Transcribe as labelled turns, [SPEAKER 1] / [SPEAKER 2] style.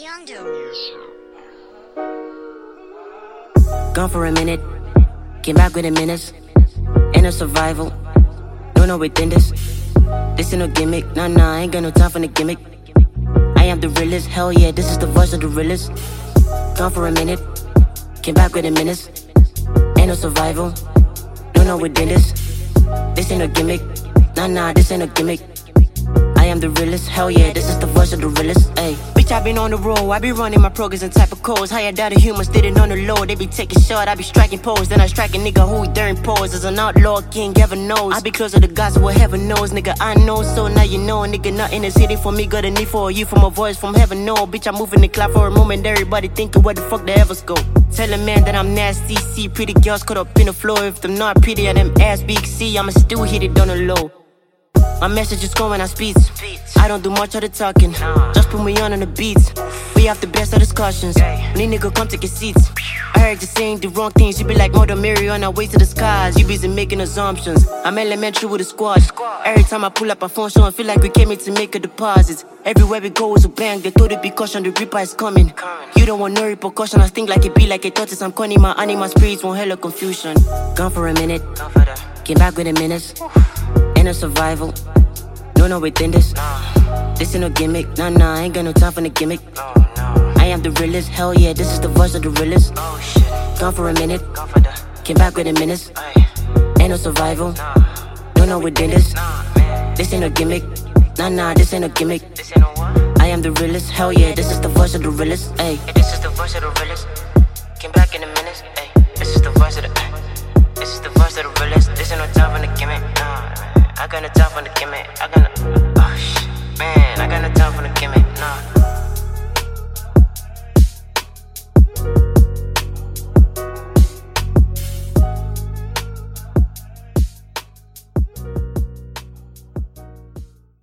[SPEAKER 1] Gone for a minute, came back with a menace. Ain't no survival, no within this. This ain't no gimmick, nah, I ain't got no time for the gimmick. I am the realest, hell yeah, this is the voice of the realest. Gone for a minute, came back with a menace. Ain't no survival, no within this. This ain't no gimmick, nah, this ain't no gimmick. I am the realest, hell yeah, this is the voice of the realest, ayy. Bitch, I been on the road, I be running my progress and type of codes. Higher data humans did it on the low, they be taking shot, I be striking pose. Then I strike a nigga who during pose. As an outlaw king, heaven knows I be closer to God, so what heaven knows. Nigga, I know, so now you know. Nigga, nothing is hitting for me, got a need for you from a voice from heaven, no. Bitch, I'm moving the cloud for a moment, everybody thinking where the fuck they ever go. Tell a man that I'm nasty, see pretty girls caught up in the floor. If them not pretty and them ass big, see, I'ma still hit it on the low. My message is going, I speeds. I don't do much of the talking, just put me on the beats. We have the best of discussions, when these niggas come take your seats. I heard you saying the wrong things, you be like Mother Mary on our way to the skies. You busy making assumptions, I'm elementary with a squad. Every time I pull up a phone show, I feel like we came here to make a deposit. Everywhere we go is a bang, they thought it be caution, the reaper is coming. You don't want no repercussion, I think like it be like a tortoise. I'm conning my animal spirits, won't hella confusion. Gone for a minute, came back with a menace. Ain't no survival, no within this. This ain't no gimmick, nah, I ain't got no time for the gimmick. I am the realest, hell yeah, this is the voice of the realest. Gone for a minute, came back with a menace. Ain't no survival, no within this. This ain't no gimmick, nah, this ain't no gimmick. I am the realest, hell yeah, this is the voice of the realest. Ayy, this is the voice of the realest. Came back in a minute, ayy, this is the voice of the. This is the voice of the realest. This ain't no time for the gimmick, nah. I got no time for the gimmick. I got no, oh shit, man, I got no time for the gimmick, nah.